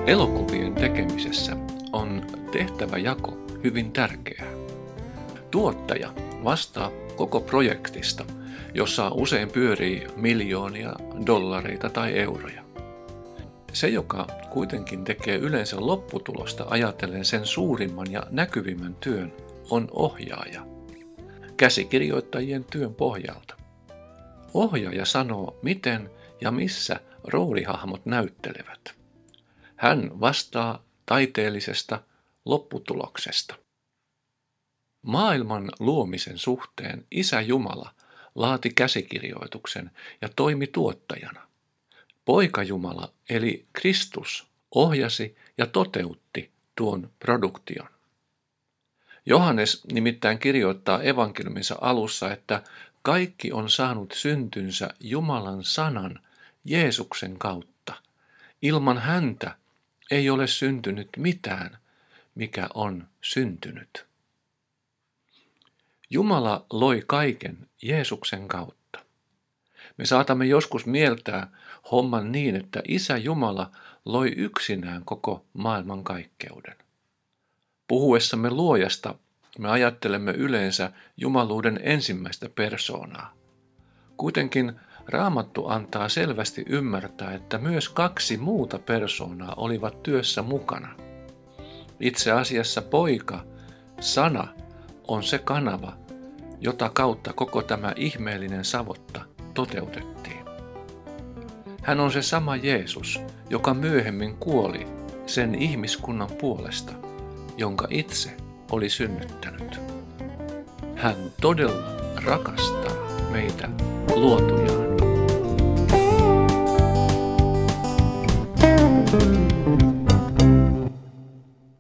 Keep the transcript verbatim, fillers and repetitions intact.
Elokuvien tekemisessä on tehtäväjako hyvin tärkeää. Tuottaja vastaa koko projektista, jossa usein pyörii miljoonia dollareita tai euroja. Se, joka kuitenkin tekee yleensä lopputulosta ajatellen sen suurimman ja näkyvimmän työn, on ohjaaja, käsikirjoittajien työn pohjalta. Ohjaaja sanoo, miten ja missä roolihahmot näyttelevät. Hän vastaa taiteellisesta lopputuloksesta. Maailman luomisen suhteen Isä Jumala laati käsikirjoituksen ja toimi tuottajana. Poika Jumala eli Kristus ohjasi ja toteutti tuon produktion. Johannes nimittäin kirjoittaa evankeliuminsa alussa, että kaikki on saanut syntynsä Jumalan sanan Jeesuksen kautta. Ilman häntä ei ole syntynyt mitään, mikä on syntynyt. Jumala loi kaiken Jeesuksen kautta. Me saatamme joskus mieltää homman niin, että Isä Jumala loi yksinään koko maailman kaikkeuden. Puhuessamme luojasta me ajattelemme yleensä jumaluuden ensimmäistä persoonaa. Kuitenkin Raamattu antaa selvästi ymmärtää, että myös kaksi muuta persoonaa olivat työssä mukana. Itse asiassa poika, sana, on se kanava, jota kautta koko tämä ihmeellinen savotta toteutettiin. Hän on se sama Jeesus, joka myöhemmin kuoli sen ihmiskunnan puolesta, jonka itse oli synnyttänyt. Hän todella rakastaa meitä luotuja